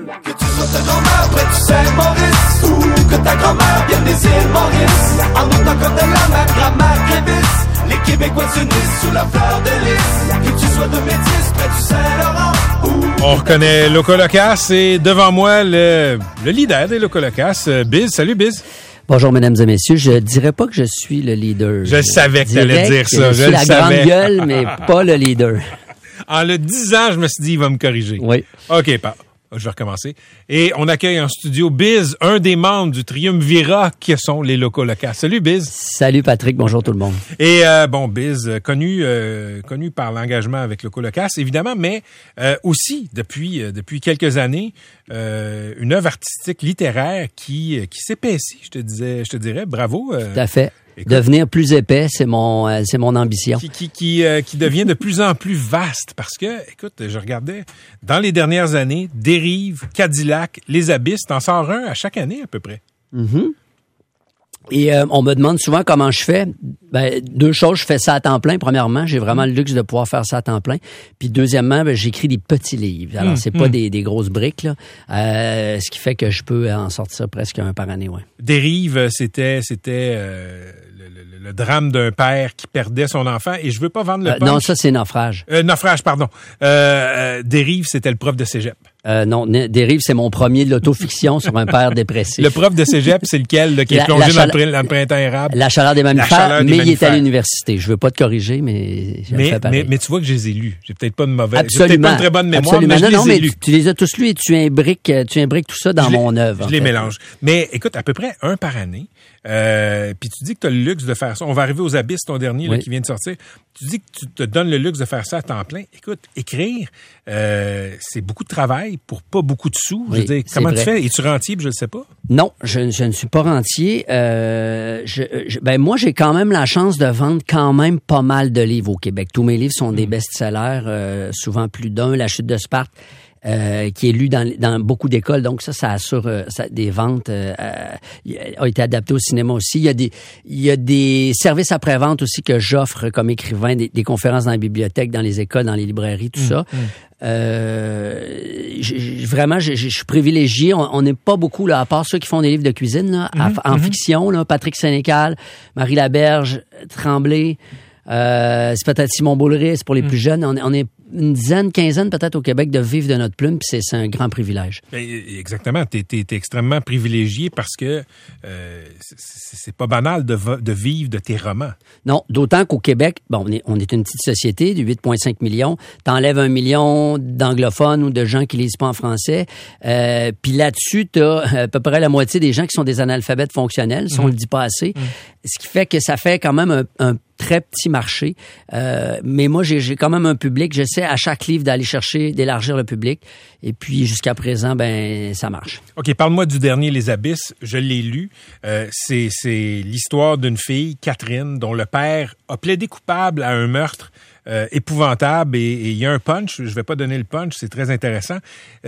Que tu sois ta grand-mère près du Saint-Maurice ou que ta grand-mère vienne des îles Maurice, en autant comme de la mer, grand-mère Clévis, les Québécois s'unissent sous la fleur de lys. Que tu sois de Métis près du Saint-Laurent. On reconnaît Loco Locass et devant moi le leader des Loco Locass, Biz. Salut Biz. Bonjour, mesdames et messieurs. Je dirais pas que je suis le leader. Je savais que tu allais dire ça. Je suis la grande gueule, mais pas le leader. En le disant, je me suis dit, il va me corriger. Oui. OK, je vais recommencer. Et on accueille en studio Biz, un des membres du triumvirat qui sont les Loco Locass. Salut Biz. Salut Patrick, bonjour tout le monde. Et Biz, connu par l'engagement avec Loco Locass, évidemment, mais aussi depuis quelques années, une œuvre artistique littéraire qui s'épaissit, je te dirais. Bravo. Tout à fait. Écoute, devenir plus épais, c'est mon ambition. Qui devient de plus en plus vaste parce que, écoute, je regardais dans les dernières années, Dérive, Cadillac, Les Abysses, t'en sors un à chaque année à peu près. Mm-hmm. Et on me demande souvent comment je fais. Ben, deux choses, je fais ça à temps plein. Premièrement, j'ai vraiment le luxe de pouvoir faire ça à temps plein. Puis deuxièmement, j'écris des petits livres. Alors, c'est pas des grosses briques, là. Ce qui fait que je peux en sortir presque un par année, ouais. Dérive, c'était le drame d'un père qui perdait son enfant. Et je veux pas vendre le punch. Non, ça, c'est Naufrage. Naufrage, pardon. Dérive, c'était le prof de cégep. Non, Dérive, c'est mon premier de l'autofiction sur un père dépressif. Le prof de cégep, c'est lequel, là, qui est plongé dans le printemps érable? La chaleur des mammifères, mais il est à l'université. Je veux pas te corriger, mais je le fais pareil. Mais tu vois que je les ai lus. J'ai peut-être pas une mauvaise, absolument, j'ai peut-être pas une très bonne mémoire, absolument. mais je les ai lus. Tu les as tous lus et tu imbriques tout ça dans mon œuvre. Je les mélange. Mais écoute, à peu près un par année. Puis tu dis que tu as le luxe de faire ça. On va arriver aux Abysses, ton dernier, là, qui vient de sortir. Tu dis que tu te donnes le luxe de faire ça à temps plein. Écoute, écrire, c'est beaucoup de travail pour pas beaucoup de sous. Je veux dire, comment tu fais? Es-tu rentier? Je ne sais pas. Non, je ne suis pas rentier. Moi, j'ai quand même la chance de vendre quand même pas mal de livres au Québec. Tous mes livres sont des best-sellers, souvent plus d'un. La chute de Sparte, qui est lu dans beaucoup d'écoles, donc ça assure des ventes, a été adapté au cinéma aussi. Il y a des services après-vente aussi que j'offre comme écrivain, des conférences dans les bibliothèques, dans les écoles, dans les librairies, tout ça. Vraiment, je suis privilégié. On n'est pas beaucoup, là, à part ceux qui font des livres de cuisine, là, en fiction, là, Patrick Sénécal, Marie Laberge, Tremblay, c'est peut-être Simon Boulris pour les plus jeunes. On est une dizaine, quinzaine peut-être au Québec de vivre de notre plume, puis c'est un grand privilège. Exactement. T'es extrêmement privilégié parce que c'est pas banal de vivre de tes romans. Non, d'autant qu'au Québec, on est une petite société de 8,5 millions. T'enlèves 1 million d'anglophones ou de gens qui lisent pas en français. Puis là-dessus, t'as à peu près la moitié des gens qui sont des analphabètes fonctionnels, si on le dit pas assez. Ce qui fait que ça fait quand même un très petit marché. Mais moi, j'ai quand même un public. J'essaie à chaque livre d'aller chercher, d'élargir le public. Et puis, jusqu'à présent, ça marche. OK, parle-moi du dernier, Les Abysses. Je l'ai lu. C'est l'histoire d'une fille, Catherine, dont le père a plaidé coupable à un meurtre épouvantable. Et il y a un punch. Je vais pas donner le punch. C'est très intéressant.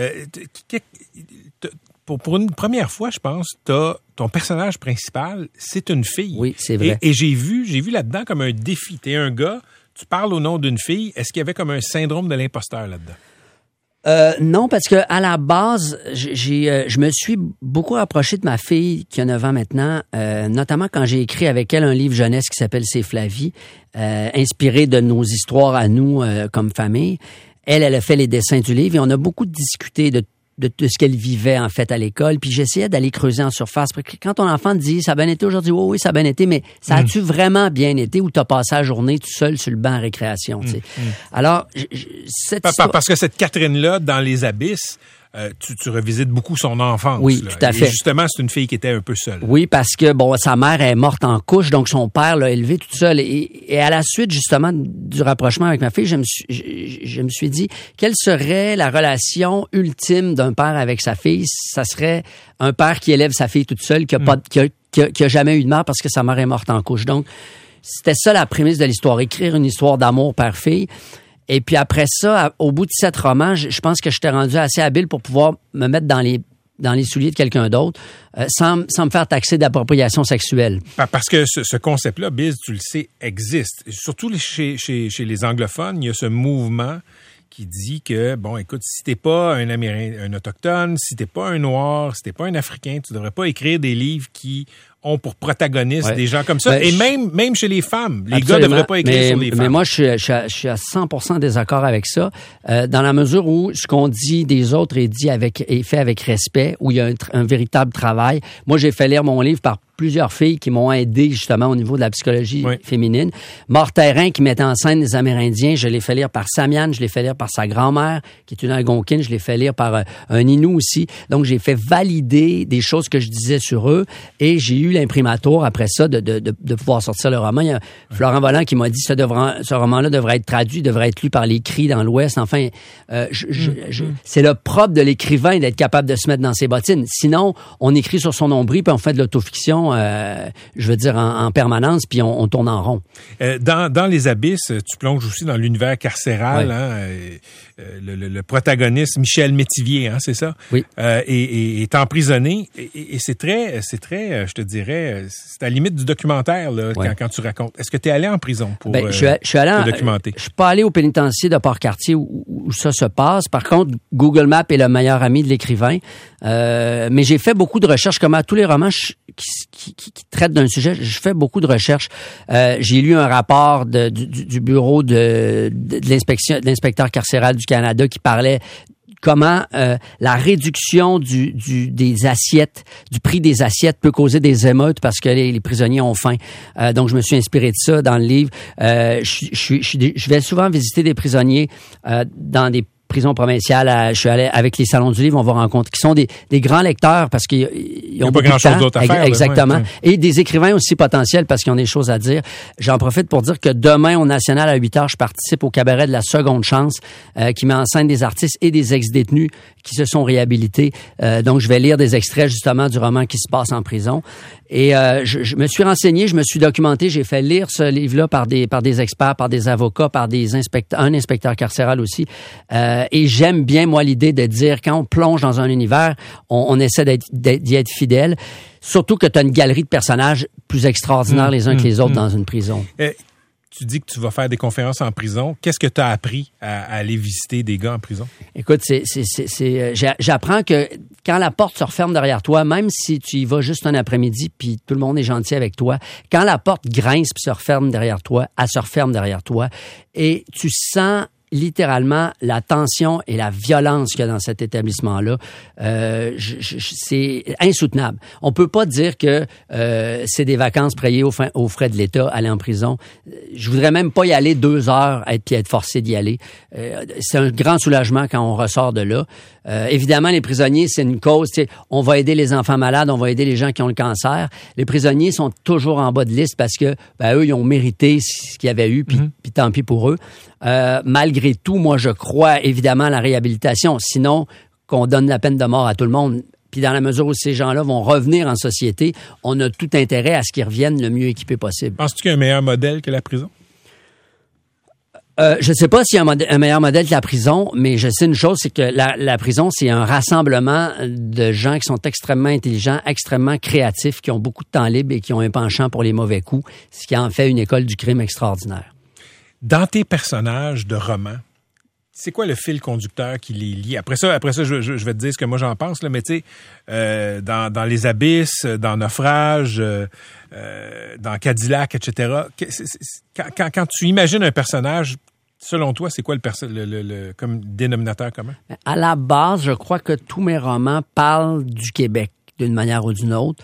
Pour une première fois, je pense, ton personnage principal, c'est une fille. Oui, c'est vrai. Et j'ai vu là-dedans comme un défi. T'es un gars, tu parles au nom d'une fille. Est-ce qu'il y avait comme un syndrome de l'imposteur là-dedans? Non, parce que à la base, je me suis beaucoup rapproché de ma fille qui a 9 ans maintenant, notamment quand j'ai écrit avec elle un livre jeunesse qui s'appelle C'est Flavie, inspiré de nos histoires à nous comme famille. Elle a fait les dessins du livre et on a beaucoup discuté de ce qu'elle vivait, en fait, à l'école. Puis j'essayais d'aller creuser en surface. Parce que quand ton enfant te dit « ça a bien été aujourd'hui », oui, ça a bien été, mais ça a-tu vraiment bien été ou t'as passé la journée tout seul sur le banc à récréation, tu sais? Alors, parce que cette Catherine-là, dans Les Abysses, tu revisites beaucoup son enfance. Oui, là. Tout à fait. Et justement, c'est une fille qui était un peu seule. Oui, parce que, sa mère est morte en couche, donc son père l'a élevée toute seule. Et à la suite, justement, du rapprochement avec ma fille, je me suis dit, quelle serait la relation ultime d'un père avec sa fille? Ça serait un père qui élève sa fille toute seule, qui a jamais eu de mère parce que sa mère est morte en couche. Donc, c'était ça la prémisse de l'histoire. Écrire une histoire d'amour père-fille. Et puis après ça, au bout de 7 romans, je pense que j'étais rendu assez habile pour pouvoir me mettre dans les souliers de quelqu'un d'autre, sans me faire taxer d'appropriation sexuelle. Parce que ce concept-là, Biz, tu le sais, existe. Surtout chez les anglophones, il y a ce mouvement qui dit que, bon, écoute, si t'es pas un Amérindien, un Autochtone, si t'es pas un Noir, si t'es pas un Africain, tu devrais pas écrire des livres qui ont pour protagonistes des gens comme ça. Et même chez les femmes. Les gars devraient pas écrire sur les femmes. Mais moi, je suis à 100% désaccord avec ça, dans la mesure où ce qu'on dit des autres est fait avec respect, où il y a un véritable travail. Moi, j'ai fait lire mon livre par plusieurs filles qui m'ont aidé justement au niveau de la psychologie féminine. Mort-Terrain, qui mettait en scène les Amérindiens, je l'ai fait lire par Samian, je l'ai fait lire par sa grand-mère, qui est une Algonquine, je l'ai fait lire par un Innu aussi. Donc, j'ai fait valider des choses que je disais sur eux et j'ai eu l'imprimatur après ça de pouvoir sortir le roman. Il y a Florent Volant qui m'a dit ce roman-là devrait être traduit, devrait être lu par les cris dans l'Ouest. Enfin, c'est le propre de l'écrivain d'être capable de se mettre dans ses bottines. Sinon, on écrit sur son nombril puis on fait de l'autofiction, je veux dire, en permanence, puis on tourne en rond. Dans Les Abysses, tu plonges aussi dans l'univers carcéral. Hein, le protagoniste, Michel Métivier, hein, c'est ça? Oui. Est emprisonné. Et c'est très, je te dirais, c'est à la limite du documentaire là, quand tu racontes. Est-ce que tu es allé en prison pour te documenter? Je suis pas allé au pénitencier de Port-Cartier où ça se passe. Par contre, Google Maps est le meilleur ami de l'écrivain. Mais j'ai fait beaucoup de recherches, comme à tous les romans qui traitent d'un sujet. Je fais beaucoup de recherches. J'ai lu un rapport du bureau de l'inspecteur carcéral du Canada qui parlait comment la réduction des assiettes, du prix des assiettes peut causer des émeutes parce que les prisonniers ont faim. Donc, je me suis inspiré de ça dans le livre. Je vais souvent visiter des prisonniers dans des prisons provinciales. Je suis allé avec les salons du livre, on va rencontrer, qui sont des grands lecteurs parce qu'ils ont pas grand-chose d'autre à faire. Exactement. Ouais. Et des écrivains aussi potentiels parce qu'ils ont des choses à dire. J'en profite pour dire que demain, au National, à 8h, je participe au cabaret de la Seconde Chance, qui met en scène des artistes et des ex-détenus qui se sont réhabilités. Donc, je vais lire des extraits, justement, du roman qui se passe en prison. Et je me suis renseigné, je me suis documenté, j'ai fait lire ce livre-là par des experts, par des avocats, par un inspecteur carcéral aussi. Et j'aime bien, moi, l'idée de dire, quand on plonge dans un univers, on essaie d'y être fidèle. Surtout que tu as une galerie de personnages plus extraordinaires les uns que les autres dans une prison. Tu dis que tu vas faire des conférences en prison. Qu'est-ce que tu as appris à aller visiter des gars en prison? Écoute, j'apprends que quand la porte se referme derrière toi, même si tu y vas juste un après-midi puis tout le monde est gentil avec toi, quand la porte grince puis se referme derrière toi, elle se referme derrière toi et tu sens littéralement la tension et la violence qu'il y a dans cet établissement-là, c'est insoutenable. On peut pas dire que c'est des vacances payées aux frais de l'État, aller en prison. Je voudrais même pas y aller 2 heures puis être forcé d'y aller. C'est un grand soulagement quand on ressort de là. Évidemment, les prisonniers, c'est une cause. On va aider les enfants malades, on va aider les gens qui ont le cancer. Les prisonniers sont toujours en bas de liste parce que eux, ils ont mérité ce qu'il y avait eu, puis tant pis pour eux. Malgré tout, moi, je crois évidemment à la réhabilitation. Sinon, qu'on donne la peine de mort à tout le monde. Puis dans la mesure où ces gens-là vont revenir en société, on a tout intérêt à ce qu'ils reviennent le mieux équipés possible. Penses-tu qu'il y a un meilleur modèle que la prison? Je ne sais pas s'il y a un meilleur modèle que la prison, mais je sais une chose, c'est que la prison, c'est un rassemblement de gens qui sont extrêmement intelligents, extrêmement créatifs, qui ont beaucoup de temps libre et qui ont un penchant pour les mauvais coups, ce qui en fait une école du crime extraordinaire. Dans tes personnages de romans, c'est quoi le fil conducteur qui les lie? Après ça, je vais te dire ce que moi j'en pense, là, mais tu sais, dans Les Abysses, dans Naufrage, dans Cadillac, etc., quand tu imagines un personnage, selon toi, c'est quoi le comme dénominateur commun? À la base, je crois que tous mes romans parlent du Québec, d'une manière ou d'une autre.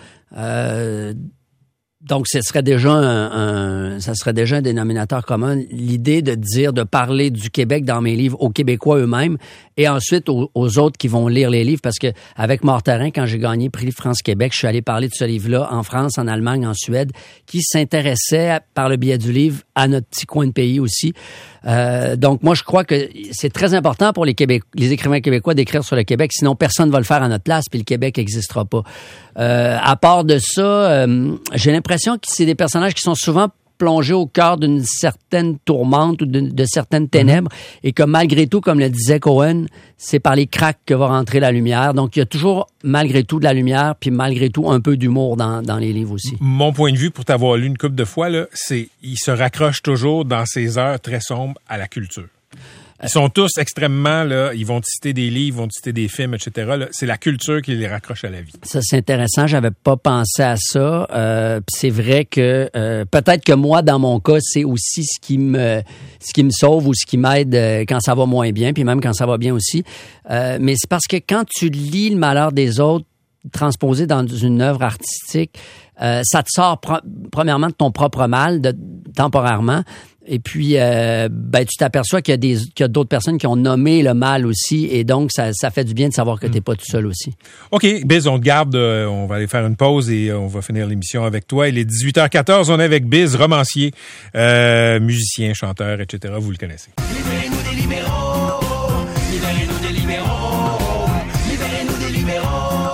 Donc, ce serait déjà un dénominateur commun. L'idée de parler du Québec dans mes livres aux Québécois eux-mêmes et ensuite aux autres qui vont lire les livres. Parce que avec Mort-Terrain, quand j'ai gagné Prix France-Québec, je suis allé parler de ce livre-là en France, en Allemagne, en Suède, qui s'intéressait par le biais du livre à notre petit coin de pays aussi. Donc, moi, je crois que c'est très important pour les écrivains québécois d'écrire sur le Québec, sinon personne ne va le faire à notre place, puis le Québec n'existera pas. À part de ça, j'ai l'impression que c'est des personnages qui sont souvent plongés au cœur d'une certaine tourmente ou de certaines ténèbres et que malgré tout, comme le disait Cohen, c'est par les cracks que va rentrer la lumière. Donc, il y a toujours, malgré tout, de la lumière puis malgré tout, un peu d'humour dans les livres aussi. Mon point de vue, pour t'avoir lu une couple de fois, là, c'est il se raccroche toujours dans ces heures très sombres à la culture. Ils sont tous extrêmement, là, ils vont te citer des livres, ils vont te citer des films, etc. Là, c'est la culture qui les raccroche à la vie. Ça, c'est intéressant. J'avais pas pensé à ça. C'est vrai que peut-être que moi, dans mon cas, c'est aussi ce qui me sauve ou ce qui m'aide quand ça va moins bien, puis même quand ça va bien aussi. Mais c'est parce que quand tu lis le malheur des autres transposé dans une œuvre artistique, ça te sort premièrement de ton propre mal, temporairement. Et puis, tu t'aperçois qu'il y a d'autres personnes qui ont nommé le mal aussi. Et donc, ça fait du bien de savoir que t'es pas tout seul aussi. OK. Biz, on te garde. On va aller faire une pause et on va finir l'émission avec toi. Il est 18h14. On est avec Biz, romancier, musicien, chanteur, etc. Vous le connaissez. Libérez-nous des libéraux. Libérez-nous des libéraux. Libérez-nous des libéraux.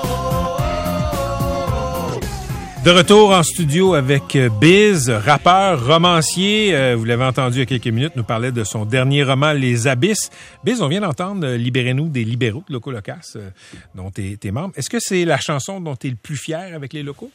De retour en studio avec Biz, rappeur, romancier. Vous l'avez entendu il y a quelques minutes, nous parlait de son dernier roman, Les Abysses. Biz, on vient d'entendre Libérez-nous des libéraux de Loco Locas, dont t'es membre. Est-ce que c'est la chanson dont t'es le plus fier avec les locaux?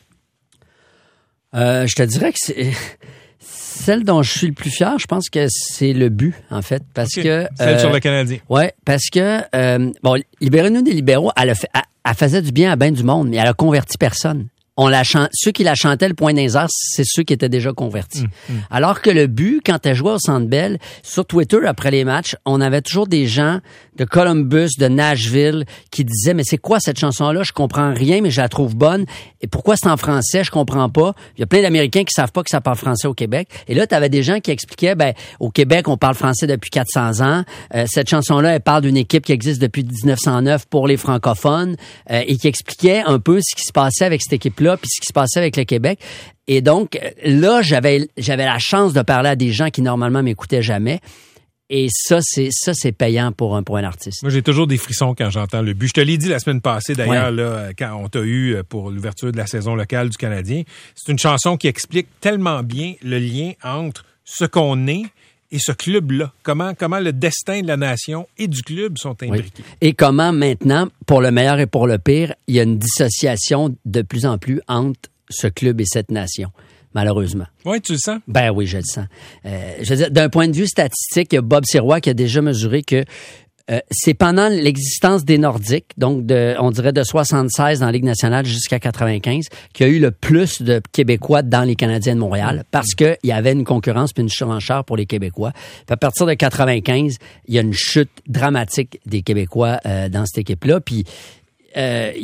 Je te dirais que c'est... Celle dont je suis le plus fier, je pense que c'est Le But, en fait, parce que... Celle sur le Canadien. Ouais, parce que, Libérez-nous des libéraux, elle faisait du bien à bien du monde, mais elle a converti personne. Ceux qui la chantaient le point des airs, c'est ceux qui étaient déjà convertis. Alors que Le But, quand elle jouait au Centre Bell, sur Twitter, après les matchs, on avait toujours des gens de Columbus, de Nashville, qui disaient, mais c'est quoi cette chanson-là? Je comprends rien, mais je la trouve bonne. Et pourquoi c'est en français? Je comprends pas. Il y a plein d'Américains qui savent pas que ça parle français au Québec. Et là, t'avais des gens qui expliquaient, au Québec, on parle français depuis 400 ans. Cette chanson-là, elle parle d'une équipe qui existe depuis 1909 pour les francophones, et qui expliquait un peu ce qui se passait avec cette équipe-là, puis ce qui se passait avec le Québec. Et donc, là, j'avais la chance de parler à des gens qui, normalement, m'écoutaient jamais. Et ça, c'est payant pour un artiste. Moi, j'ai toujours des frissons quand j'entends Le But. Je te l'ai dit la semaine passée, d'ailleurs, là, quand on t'a eu pour l'ouverture de la saison locale du Canadien. C'est une chanson qui explique tellement bien le lien entre ce qu'on est et ce club-là. Comment le destin de la nation et du club sont imbriqués. Oui. Et comment maintenant, pour le meilleur et pour le pire, il y a une dissociation de plus en plus entre ce club et cette nation. Malheureusement. Oui, tu le sens? Ben oui, je le sens. Je veux dire, d'un point de vue statistique, il y a Bob Sirois qui a déjà mesuré que c'est pendant l'existence des Nordiques, donc on dirait de 76 dans la Ligue nationale jusqu'à 95, qu'il y a eu le plus de Québécois dans les Canadiens de Montréal, parce qu'il y avait une concurrence puis une surenchère pour les Québécois. Puis à partir de 95, il y a une chute dramatique des Québécois dans cette équipe-là. Puis tu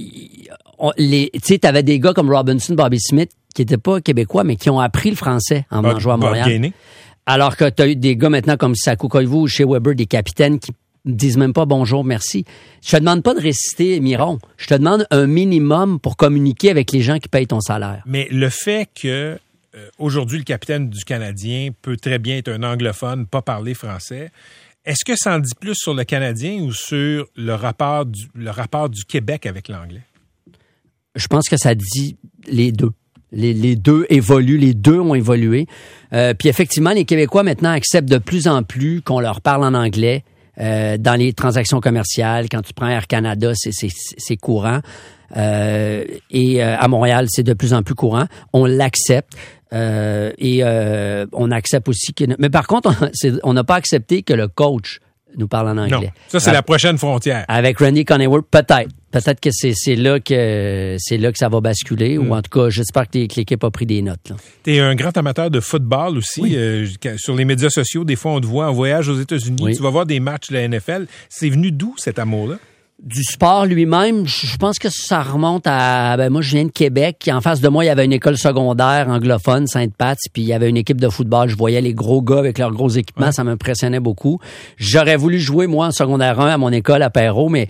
sais, t'avais des gars comme Robinson, Bobby Smith, qui n'étaient pas québécois, mais qui ont appris le français en venant jouer à Montréal. Alors que tu as eu des gars maintenant comme Sakou Koivu ou Shea Weber, des capitaines qui disent même pas bonjour, merci. Je te demande pas de réciter Miron. Je te demande un minimum pour communiquer avec les gens qui payent ton salaire. Mais le fait que aujourd'hui le capitaine du Canadien peut très bien être un anglophone, pas parler français, est-ce que ça en dit plus sur le Canadien ou sur le rapport du Québec avec l'anglais? Je pense que ça dit les deux. Les deux évoluent, les deux ont évolué. Puis effectivement, les Québécois maintenant acceptent de plus en plus qu'on leur parle en anglais dans les transactions commerciales. Quand tu prends Air Canada, c'est courant. Et à Montréal, c'est de plus en plus courant. On l'accepte. Et on accepte aussi que... Mais par contre, on n'a pas accepté que le coach nous parle en anglais. Non, ça, c'est la prochaine frontière. Avec Randy Coneyworth, peut-être. Peut-être que c'est là que ça va basculer, ou en tout cas, j'espère que l'équipe a pris des notes. Tu es un grand amateur de football aussi. Oui. Sur les médias sociaux, des fois, on te voit en voyage aux États-Unis. Oui. Tu vas voir des matchs de la NFL. C'est venu d'où, cet amour-là? Du sport lui-même, je pense que ça remonte à... moi, je viens de Québec. En face de moi, il y avait une école secondaire anglophone, Sainte-Pat, puis il y avait une équipe de football. Je voyais les gros gars avec leurs gros équipements. Ouais. Ça m'impressionnait beaucoup. J'aurais voulu jouer, moi, en secondaire 1 à mon école à Perrault, mais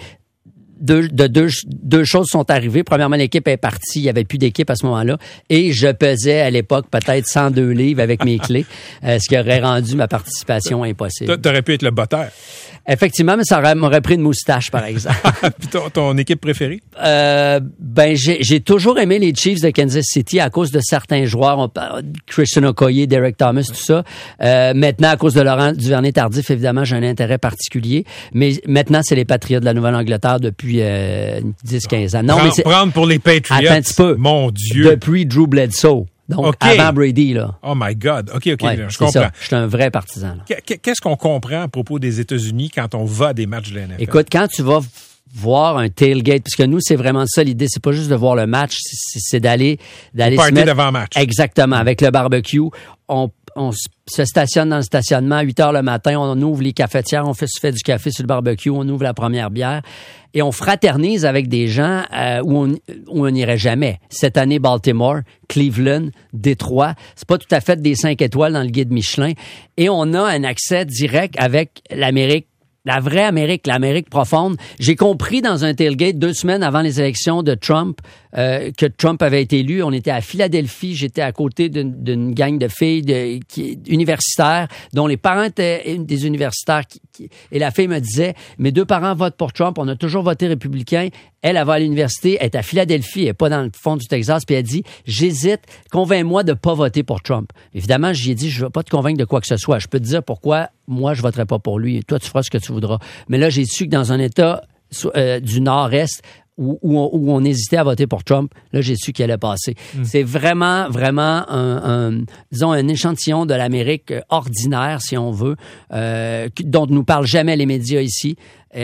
deux choses sont arrivées. Premièrement, l'équipe est partie. Il n'y avait plus d'équipe à ce moment-là. Et je pesais à l'époque peut-être 102 livres avec mes clés, ce qui aurait rendu ma participation impossible. T'aurais pu être le botteur. Effectivement, mais ça m'aurait pris une moustache, par exemple. Puis ton équipe préférée? J'ai toujours aimé les Chiefs de Kansas City à cause de certains joueurs. Christian Okoye, Derek Thomas, tout ça. Maintenant, à cause de Laurent Duvernay-Tardif, évidemment, j'ai un intérêt particulier. Mais maintenant, c'est les Patriots de la Nouvelle-Angleterre depuis 10-15 ans. Non, prendre pour les Patriots, attends un petit peu. Mon Dieu! Depuis Drew Bledsoe. Donc, avant Brady, là. Oh my God. OK, Ouais, je comprends. Ça. Je suis un vrai partisan. Là. Qu'est-ce qu'on comprend à propos des États-Unis quand on va à des matchs de la NFL? Écoute, quand tu vas voir un tailgate, parce que nous, c'est vraiment ça l'idée, c'est pas juste de voir le match, c'est d'aller se mettre devant match. Exactement, avec le barbecue. On se stationne dans le stationnement à 8 heures le matin, on ouvre les cafetières, on se fait du café sur le barbecue, on ouvre la première bière et on fraternise avec des gens où on n'irait jamais. Cette année, Baltimore, Cleveland, Détroit, c'est pas tout à fait des 5 étoiles dans le guide Michelin et on a un accès direct avec l'Amérique. La vraie Amérique, l'Amérique profonde. J'ai compris dans un tailgate 2 semaines avant les élections de Trump que Trump avait été élu. On était à Philadelphie. J'étais à côté d'une gang de filles universitaires dont les parents étaient des universitaires. Et la fille me disait, mes 2 parents votent pour Trump. On a toujours voté républicain. Elle va à l'université. Elle est à Philadelphie. Elle n'est pas dans le fond du Texas. Puis elle dit, j'hésite. Convainc-moi de ne pas voter pour Trump. Évidemment, j'y ai dit, je ne vais pas te convaincre de quoi que ce soit. Je peux te dire pourquoi moi, je ne voterai pas pour lui. Et toi, tu feras ce que tu voudras. Mais là, j'ai su que dans un État du Nord-Est où on hésitait à voter pour Trump, là, j'ai su qu'il allait passer. C'est vraiment, vraiment disons, un échantillon de l'Amérique ordinaire, si on veut, dont ne nous parlent jamais les médias ici.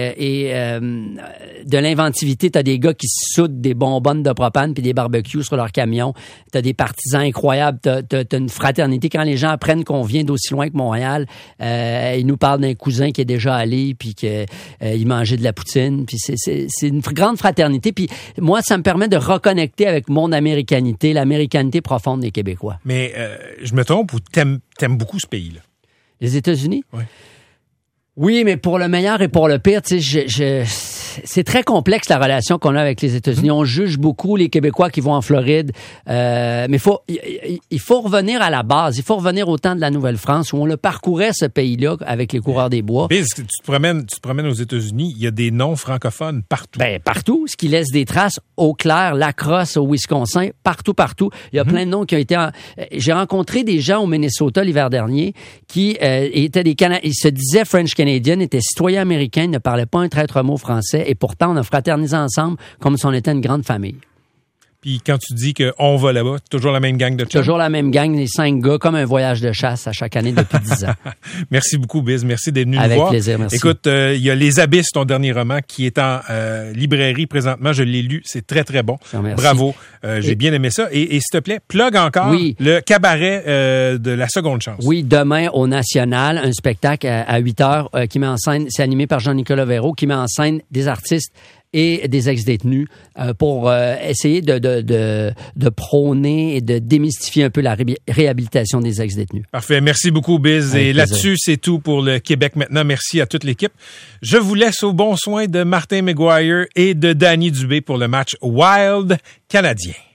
De l'inventivité, t'as des gars qui soudent des bonbonnes de propane puis des barbecues sur leur camion. T'as des partisans incroyables. T'as une fraternité. Quand les gens apprennent qu'on vient d'aussi loin que Montréal, ils nous parlent d'un cousin qui est déjà allé puis qu'il mangeait de la poutine. Puis c'est une grande fraternité. Puis moi, ça me permet de reconnecter avec mon américanité, l'américanité profonde des Québécois. Mais je me trompe ou t'aimes beaucoup ce pays-là? Les États-Unis? Oui. Oui, mais pour le meilleur et pour le pire, tu sais, c'est très complexe la relation qu'on a avec les États-Unis. On juge beaucoup les Québécois qui vont en Floride, mais il faut revenir à la base. Il faut revenir au temps de la Nouvelle-France où on le parcourait ce pays-là avec les coureurs des bois. Biz, tu te promènes aux États-Unis, il y a des noms francophones partout. Ben partout, ce qui laisse des traces. Eau Claire, Lacrosse au Wisconsin, partout. Il y a plein de noms qui ont été. J'ai rencontré des gens au Minnesota l'hiver dernier qui étaient des Canadiens. Ils se disaient French Canadian, étaient citoyens américains, ne parlaient pas un traître mot français, et pourtant on a fraternisé ensemble comme si on était une grande famille. Puis quand tu dis qu'on va là-bas, toujours la même gang de chums? Toujours la même gang, les 5 gars, comme un voyage de chasse à chaque année depuis 10 ans. Merci beaucoup, Biz. Merci d'être venu nous voir. Avec plaisir, merci. Écoute, il y a Les Abysses, ton dernier roman, qui est en librairie présentement. Je l'ai lu. C'est très, très bon. Bravo. J'ai bien aimé ça. Et s'il te plaît, plug encore le cabaret de La Seconde Chance. Oui, demain au National, un spectacle à 8 heures qui met en scène, c'est animé par Jean-Nicolas Véraud, qui met en scène des artistes et des ex-détenus pour essayer de prôner et de démystifier un peu la réhabilitation des ex-détenus. Parfait. Merci beaucoup, Biz. Et là-dessus, c'est tout pour le Québec maintenant. Merci à toute l'équipe. Je vous laisse au bon soin de Martin McGuire et de Danny Dubé pour le match Wild canadien.